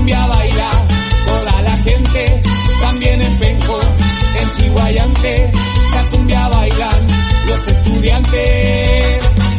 cumbia baila toda la gente, también en Penco, en Chihuayante, la cumbia bailan los estudiantes.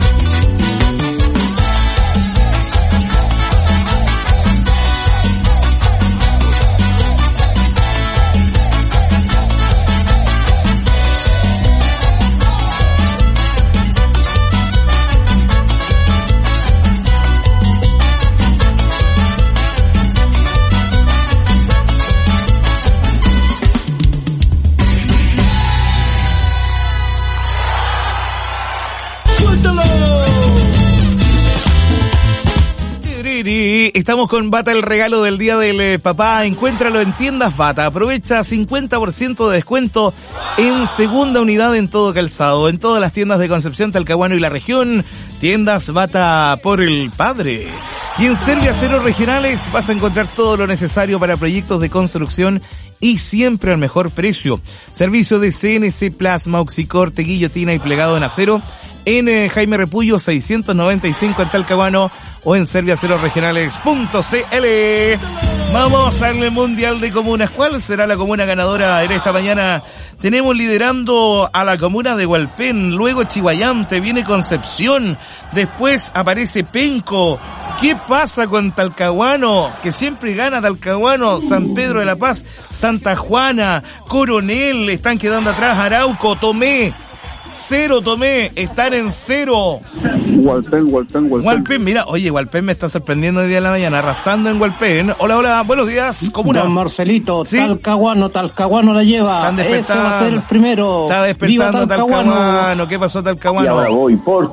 Estamos con Bata, el regalo del Día del Papá. Encuéntralo en Tiendas Bata. Aprovecha 50% de descuento en segunda unidad en todo calzado. En todas las tiendas de Concepción, Talcahuano y la región. Tiendas Bata por el padre. Y en Serviaceros Regionales vas a encontrar todo lo necesario para proyectos de construcción y siempre al mejor precio. Servicio de CNC, plasma, oxicorte, guillotina y plegado en acero en Jaime Repullo 695 en Talcahuano o en serviacerosregionales.cl. Vamos al Mundial de Comunas. ¿Cuál será la comuna ganadora en esta mañana? Tenemos liderando a la comuna de Hualpén, luego Chihuayante, viene Concepción, después aparece Penco. ¿Qué pasa con Talcahuano? Que siempre gana Talcahuano, San Pedro de la Paz, Santa Juana, Coronel, están quedando atrás, Arauco, Tomé. Cero, Tomé, están en cero. Hualpén, mira, oye, Hualpén me está sorprendiendo el día de la mañana, arrasando en Hualpén. Hola, buenos días, comuna. Don Marcelito, ¿sí? Talcahuano la lleva. Están despertando. Ese va a ser el primero. Está despertando Talcahuano. ¿Qué pasó, Talcahuano? Y ahora voy por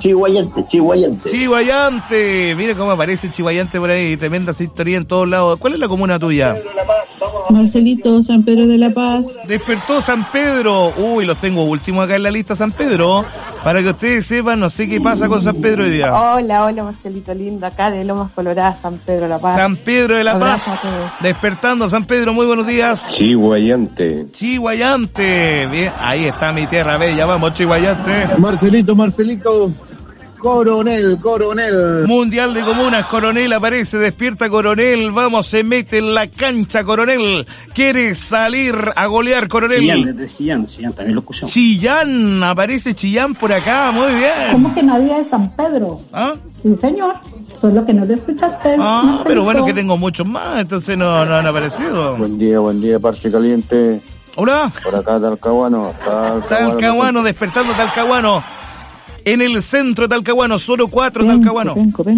Chihuayante. Mira cómo aparece Chihuayante por ahí, tremenda historia en todos lados. ¿Cuál es la comuna tuya? Marcelito, San Pedro de la Paz. Despertó San Pedro. Uy, los tengo últimos acá en la lista, San Pedro. Para que ustedes sepan, no sé qué pasa con San Pedro hoy día. Hola, Marcelito lindo, acá de Lomas Coloradas, San Pedro de la Paz. San Pedro de la Paz. Despertando San Pedro, muy buenos días. Chihuayante. Bien, ahí está mi tierra bella, vamos Chihuayante. Marcelito. Coronel. Mundial de Comunas, Coronel aparece, despierta Coronel, vamos, se mete en la cancha Coronel, quiere salir a golear Coronel. Chillán, también lo escuchamos. Chillán, aparece Chillán por acá, muy bien. ¿Cómo que nadie de San Pedro? ¿Ah? Sí, señor, solo que no lo escuchaste. Pero bueno, que tengo muchos más, entonces no han aparecido. Buen día, parce caliente. Hola. Por acá, Talcahuano. Talcahuano, despertando Talcahuano. En el centro de Talcahuano, solo 4 Talcahuano.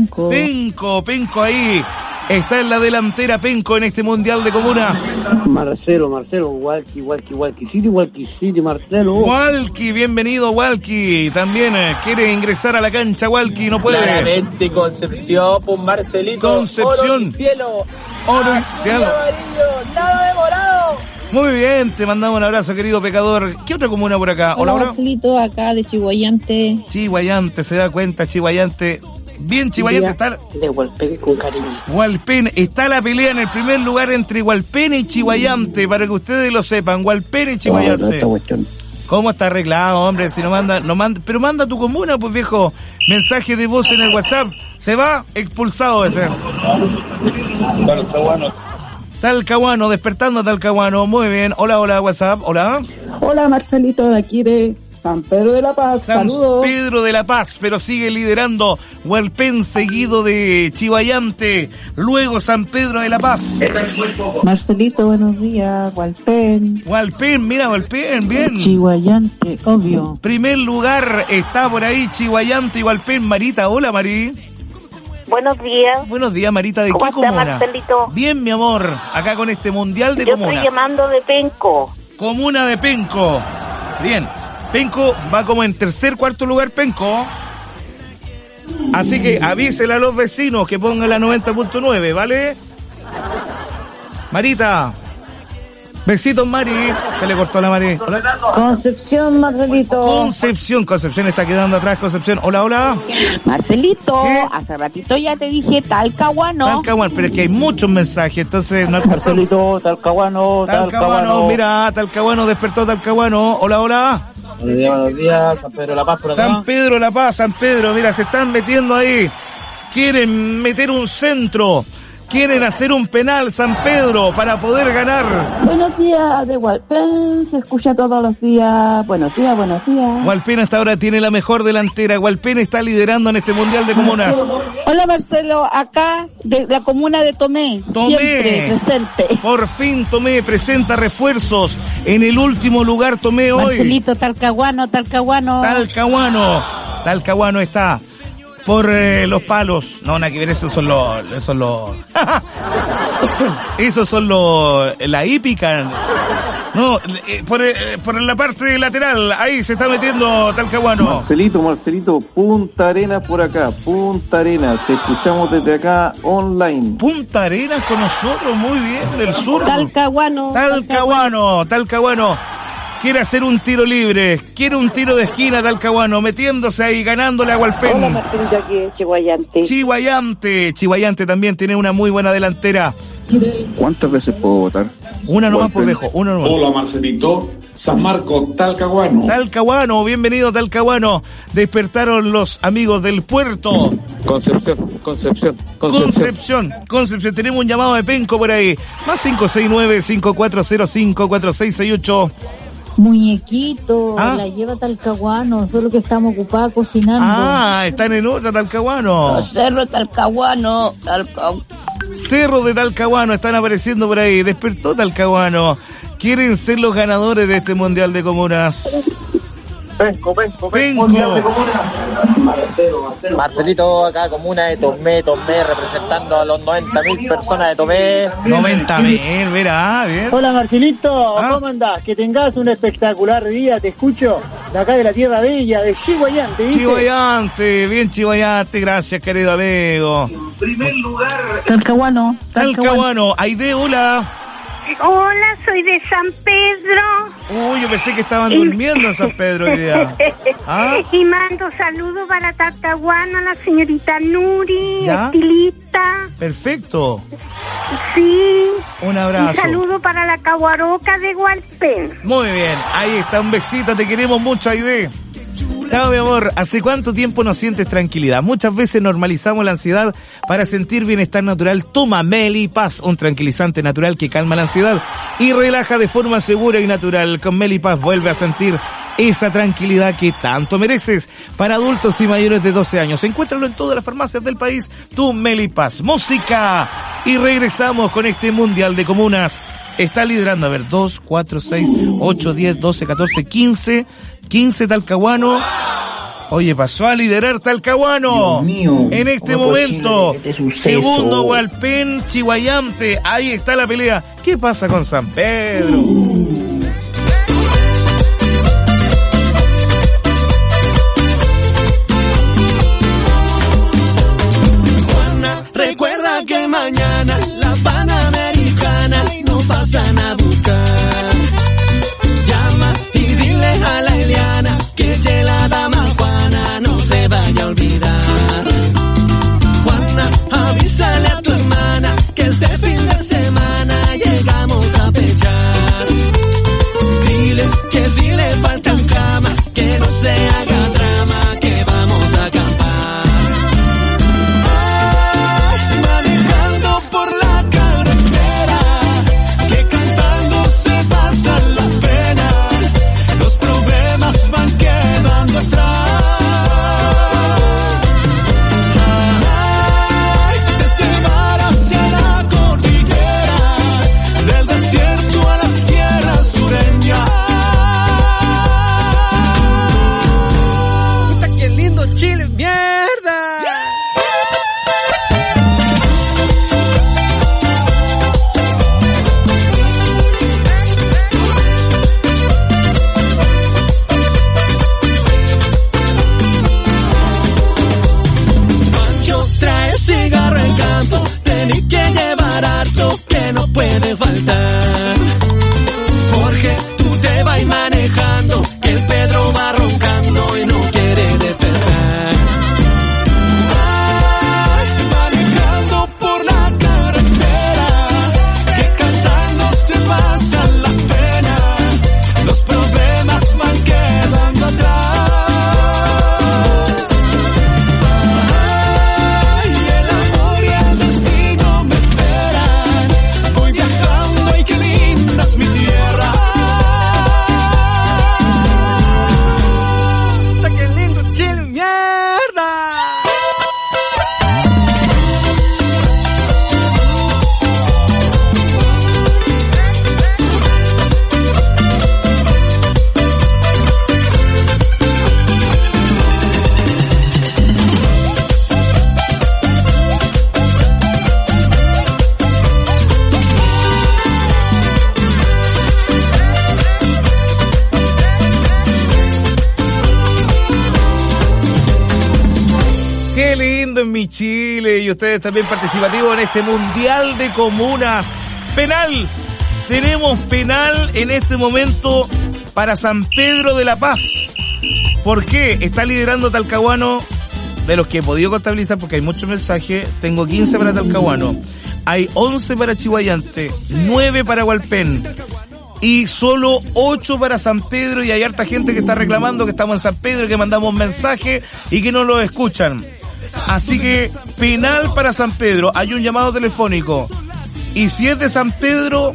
Penco ahí. Está en la delantera Penco en este Mundial de Comunas. Marcelo, Walkie City, Marcelo. Walkie, bienvenido Walkie. También quiere ingresar a la cancha Walkie, no puede. Claramente Concepción, pues Marcelito. Concepción. Oro y cielo. Nada de morado. Muy bien, te mandamos un abrazo, querido pecador. ¿Qué otra comuna por acá? Hola, Marcelito, acá de Chihuayante. Chihuayante, se da cuenta, Chihuayante. Bien, Chihuayante está... De Hualpén con cariño. Hualpén, está la pelea en el primer lugar entre Hualpén y Chihuayante, para que ustedes lo sepan, Hualpén y Chihuayante. ¿Cómo está arreglado, hombre? Si no manda, pero manda tu comuna, pues viejo. Mensaje de voz en el WhatsApp. Se va expulsado ese. Talcahuano, despertando Talcahuano, muy bien. Hola, WhatsApp, hola. Hola, Marcelito, de aquí de San Pedro de la Paz, saludos. San Pedro de la Paz, pero sigue liderando Hualpén, seguido de Chihuayante, luego San Pedro de la Paz. Marcelito, buenos días, Hualpén, mira, Hualpén, bien. Chihuayante, obvio. Primer lugar está por ahí Chihuayante y Hualpén. Marita, hola, Mari. Buenos días. Buenos días, Marita. ¿De qué comuna? Marcelito? Bien, mi amor. Acá con este Mundial de Comunas. Yo estoy llamando de Penco. Comuna de Penco. Bien. Penco va como en cuarto lugar Penco. Así que avísele a los vecinos que pongan la 90.9, ¿vale? Marita. Besitos, Mari. Se le cortó a la Mari. Hola. Concepción, Marcelito. Concepción está quedando atrás, Concepción. Hola. Marcelito, ¿qué? Hace ratito ya te dije Talcahuano, pero es que hay muchos mensajes, entonces no alcanzó. Marcelito, Talcahuano. Mira, Talcahuano, despertó Talcahuano. Hola. Buenos días, San Pedro de la Paz por acá. San Pedro, mira, se están metiendo ahí. Quieren meter un centro. Quieren hacer un penal San Pedro para poder ganar. Buenos días de Hualpén, se escucha todos los días. Buenos días, buenos días. Hualpén hasta ahora tiene la mejor delantera. Hualpén está liderando en este Mundial de Comunas. Hola Marcelo, acá de la comuna de Tomé. Siempre presente. Por fin Tomé presenta refuerzos. En el último lugar Tomé hoy. Marcelito, Talcahuano. Talcahuano está por los palos. No, nada que ver, esos son los la hípica. No, por la parte lateral, ahí se está metiendo Talcahuano. Marcelito, Punta Arenas por acá, Punta Arenas, te escuchamos desde acá online. Punta Arenas con nosotros, muy bien, del sur. Talcahuano. Quiere hacer un tiro libre, quiere un tiro de esquina Talcahuano, metiéndose ahí, ganándole a Hualpén. Hola Marcelito, aquí es Chihuayante también tiene una muy buena delantera. ¿Cuántas veces puedo votar? Una nomás por viejo, una nomás. Hola Marcelito, San Marcos, Talcahuano, bienvenido Talcahuano. Despertaron los amigos del puerto. Concepción. Tenemos un llamado de Penco por ahí. Más 569-5405-4668. Muñequito, la lleva Talcahuano, solo que estamos ocupados cocinando. Están en otra Talcahuano. Cerro Talcahuano. Cerro de Talcahuano, están apareciendo por ahí. Despertó Talcahuano. Quieren ser los ganadores de este Mundial de Comunas. Penco. Marcelito, acá comuna de Tomé, representando a los 90.000 personas de Tomé. 90.000, verá, bien. Hola Marcelito, ¿cómo andás? Que tengas un espectacular día, te escucho de acá de la Tierra Bella, de Chihuayante, ¿viste? Chihuayante, gracias querido amigo. En primer lugar, Talcahuano. Aide, hola. Hola, soy de San Pedro. Uy, yo pensé que estaban durmiendo en San Pedro hoy día. Y mando saludos para Talcahuano, a la señorita Nuri, estilista. Perfecto. Sí. Un abrazo. Un saludo para la Caguaroca de Hualpén. Muy bien, ahí está, un besito, te queremos mucho, Aide. Chao, mi amor. ¿Hace cuánto tiempo no sientes tranquilidad? Muchas veces normalizamos la ansiedad para sentir bienestar natural. Toma Melipaz, un tranquilizante natural que calma la ansiedad y relaja de forma segura y natural. Con Melipaz vuelve a sentir esa tranquilidad que tanto mereces. Para adultos y mayores de 12 años. Encuéntralo en todas las farmacias del país. Tu Melipaz. Música. Y regresamos con este Mundial de Comunas. Está liderando, 2, 4, 6, 8, 10, 12, 14, 15 Talcahuano. Oye, pasó a liderar Talcahuano. Dios mío, en este momento. Segundo Hualpén, Chihuayante. Ahí está la pelea. ¿Qué pasa con San Pedro? Juana, recuerda que mañana la Panamericana nos pasan a buscar. Llama y dile a la Eliana que la dama Juana no se vaya a olvidar. Juana, avísale a tu hermana que este fin de semana llegamos a pechar. Dile que si le faltan cama, que no se haga drama, que vamos a acampar. Ay, manejando por la carretera, que cantando se pasa la pena. Los problemas van quedando atrás. Ay, desde el mar hacia la cordillera, del desierto a las tierras sureñas. ¡Puta, qué lindo Chile! ¡Mierda! Pancho trae cigarro en canto, tenés que llevar harto que no puede faltar. Jorge, tú te vas manejando, que el Pedro va roncando y no quiere despertar. Ay, manejando por la carretera, que cantando se pasa la pena. Los problemas van quedando atrás. Ay, el amor y el destino me esperan. mi Chile, y ustedes también participativos en este Mundial de Comunas. Penal. Tenemos penal en este momento para San Pedro de la Paz. ¿Por qué? Está liderando Talcahuano. De los que he podido contabilizar, porque hay muchos mensajes, tengo 15 para Talcahuano. Hay 11 para Chihuayante, 9 para Hualpén. Y solo 8 para San Pedro, y hay harta gente que está reclamando que estamos en San Pedro, que mandamos mensajes y que no lo escuchan. Así que, penal para San Pedro. Hay un llamado telefónico. Y si es de San Pedro,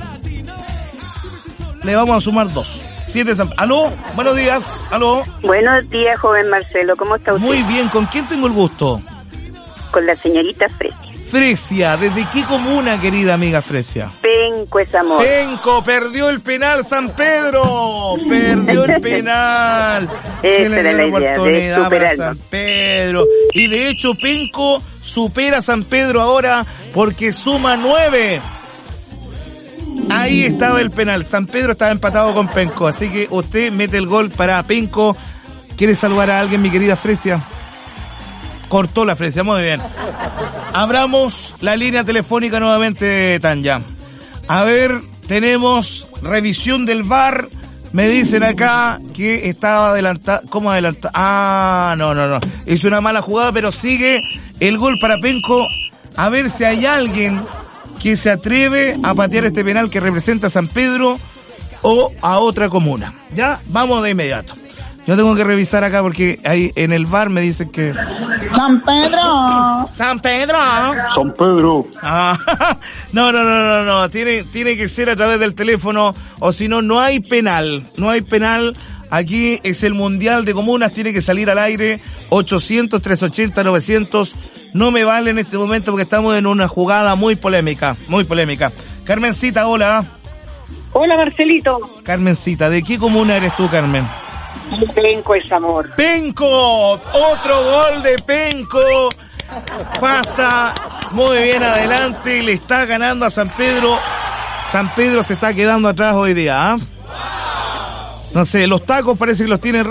le vamos a sumar 2. Si es de San... ¿Aló? Buenos días. ¿Aló? Buenos días, joven Marcelo. ¿Cómo está usted? Muy bien. ¿Con quién tengo el gusto? Con la señorita Fresia. Fresia, ¿desde qué comuna, querida amiga Fresia? Penco es amor. Penco, perdió el penal San Pedro. Perdió el penal. Se le dio la oportunidad para San Pedro. Y de hecho Penco supera a San Pedro ahora porque suma 9. Ahí estaba el penal. San Pedro estaba empatado con Penco. Así que usted mete el gol para Penco. ¿Quiere saludar a alguien, mi querida Fresia? Cortó la Fresia, muy bien. Abramos la línea telefónica nuevamente, Tanya. A ver, tenemos revisión del VAR. Me dicen acá que estaba adelantado. ¿Cómo adelantado? Ah, no. Hizo una mala jugada, pero sigue el gol para Penco. A ver si hay alguien que se atreve a patear este penal que representa a San Pedro o a otra comuna. Ya, vamos de inmediato. Yo tengo que revisar acá porque ahí en el VAR me dicen que... ¡San Pedro! ¡San Pedro! ¡San Pedro! Ah, no. Tiene que ser a través del teléfono, o si no, no hay penal. No hay penal. Aquí es el Mundial de Comunas, tiene que salir al aire. 800-380-900. No me vale en este momento porque estamos en una jugada muy polémica. Carmencita, hola. Hola, Marcelito. Carmencita, ¿de qué comuna eres tú, Carmen? Penco es amor. ¡Penco! Otro gol de Penco. Pasa muy bien adelante, le está ganando a San Pedro. San Pedro se está quedando atrás hoy día, ¿eh? No sé, los tacos parece que los tiene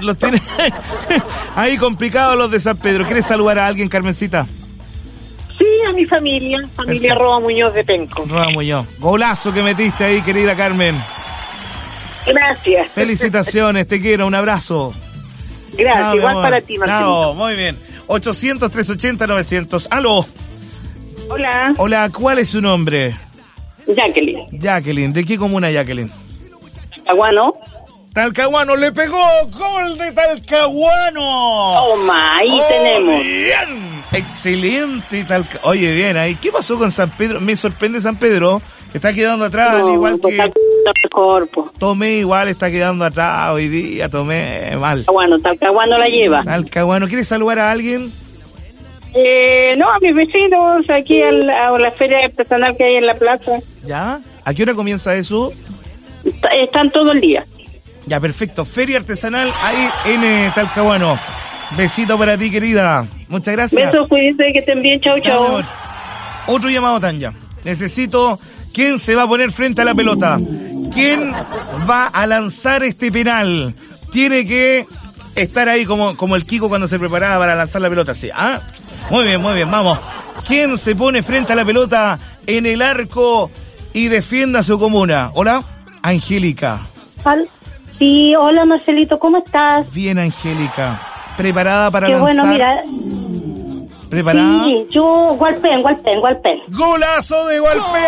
ahí complicados los de San Pedro. ¿Quieres saludar a alguien, Carmencita? Sí, a mi familia. Familia Roa Muñoz de Penco. Roa Muñoz. Golazo que metiste ahí, querida Carmen. Gracias. Felicitaciones, te quiero, un abrazo. Gracias, chao, igual para ti, Marcelito. Chao, muy bien. 800-380-900. ¿Aló? Hola. Hola, ¿cuál es su nombre? Jacqueline. ¿De qué comuna, Jacqueline? Talcahuano, le pegó gol de Talcahuano. Toma, ahí tenemos. Bien, excelente Oye, bien, ahí. ¿Qué pasó con San Pedro? Me sorprende San Pedro. Está quedando atrás, igual que... Tomé igual, está quedando atrás hoy día, tomé mal. Talcahuano la lleva. Talcahuano, ¿quieres saludar a alguien? No, a mis vecinos, aquí a la feria artesanal que hay en la plaza. ¿Ya? ¿A qué hora comienza eso? Están todo el día. Ya, perfecto. Feria artesanal ahí en Talcahuano. Besito para ti, querida. Muchas gracias. Besos, cuídense, que estén bien. Chau. Otro llamado, Tanya. Necesito... ¿Quién se va a poner frente a la pelota? ¿Quién va a lanzar este penal? Tiene que estar ahí como el Kiko cuando se preparaba para lanzar la pelota. ¿Sí? ¿Ah? Muy bien, vamos. ¿Quién se pone frente a la pelota en el arco y defienda a su comuna? Hola, Angélica. Sí, hola Marcelito, ¿cómo estás? Bien, Angélica. ¿Preparada para lanzar? Bueno, mira... ¿Preparada? Sí, yo, Hualpén. ¡Golazo de Hualpén!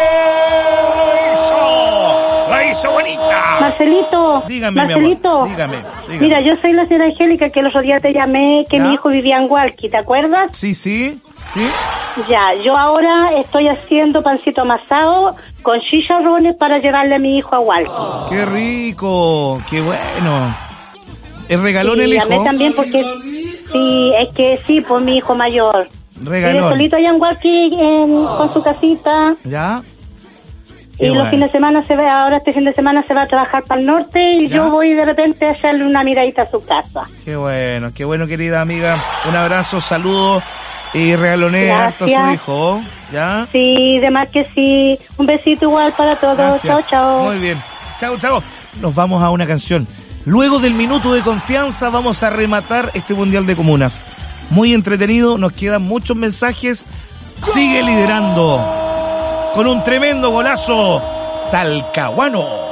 ¡La hizo bonita! Marcelito. Dígame, mi amor. Dígame. Mira, yo soy la señora Angélica que el otro día te llamé, que mi hijo vivía en Hualqui, ¿te acuerdas? Sí. Ya, yo ahora estoy haciendo pancito amasado con chicharrones para llevarle a mi hijo a Hualqui. ¡Qué rico! ¡Qué bueno! ¿El regalón el hijo? Y a mí también porque... Sí, es que sí, pues mi hijo mayor. Regalón. Vive solito allá en Hualqui con su casita. ¿Ya? Y los fines de semana ahora este fin de semana se va a trabajar para el norte y yo voy de repente a hacerle una miradita a su casa. Qué bueno, querida amiga. Un abrazo, saludo y regalone harto a su hijo. ¿Ya? Sí, de más que sí. Un besito igual para todos. Gracias. Chao. Muy bien. Chao. Nos vamos a una canción. Luego del minuto de confianza vamos a rematar este Mundial de Comunas. Muy entretenido, nos quedan muchos mensajes. Sigue liderando con un tremendo golazo Talcahuano.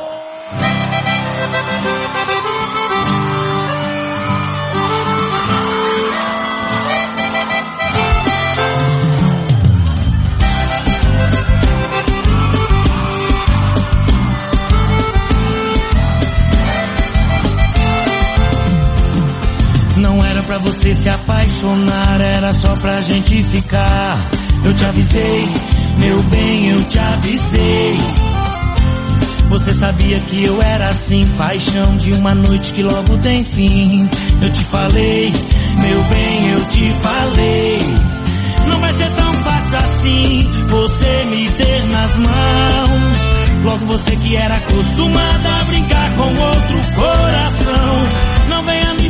Não era pra você se apaixonar, era só pra gente ficar. Eu te avisei, meu bem, eu te avisei. Você sabia que eu era assim, paixão de uma noite que logo tem fim. Eu te falei, meu bem, eu te falei. Não vai ser tão fácil assim, você me ter nas mãos. Logo você que era acostumada a brincar com